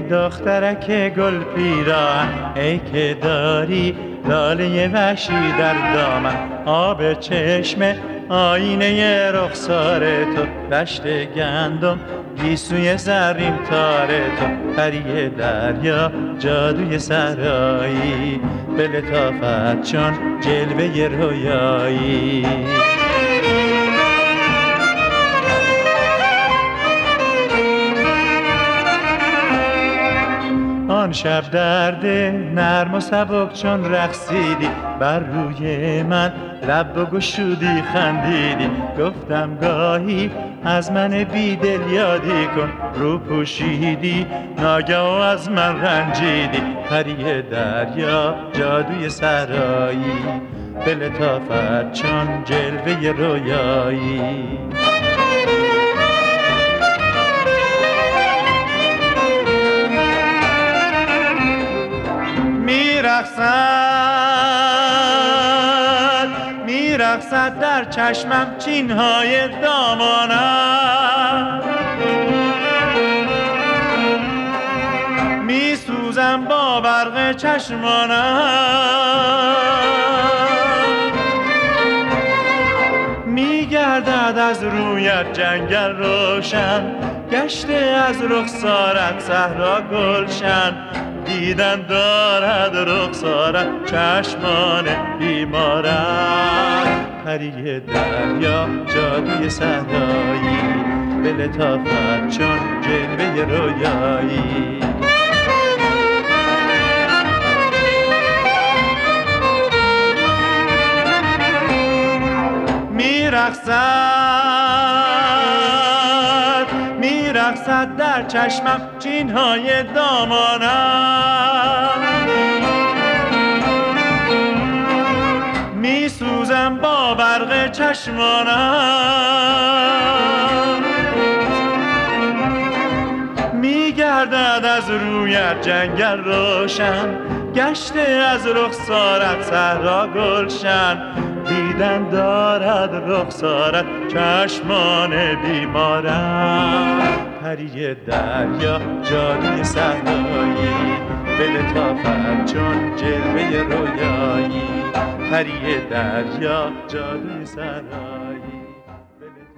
دخترک گل پیراهن، ای که داری لاله وحشی در دامن، آب چشم آینه رخسار تو، دشت گندم گیسوی زرین تار تو، پری دریا جادوی صحرایی، به لطافت چون جلوه رویایی. آن شب در ده نرم و سبک چون رقصیدی، بر روی من لب گشودی خندیدی، گفتم گاهی از من بیدل یادی کن، رو پوشیدی ناگه از من رنجیدی، پری دریا جادوی صحرایی، به لطافت چون جلوه رویایی. میرقصد در چشمم چینهای دامانم، میسوزم با برق چشمانم، میگردد از رویت جنگل روشن، گشته از رخسارت صحرا گلشن، دیدن دارد رخسارت چشمان بیمارم، پری دریا جادوی صحرایی، به لطافت چون جلوه رویایی. میرقصد در چشمم چینهای دامانم، میسوزم با برق چشمانم، میگردد از رویت جنگل روشن، گشته از رخسارت صحرا گلشن، دیدن دارد رخسارت چشمان بیمارم، پری دریا جادوی صحرایی، به لطافت چون جلوه رویایی، پری دریا جادوی صحرایی.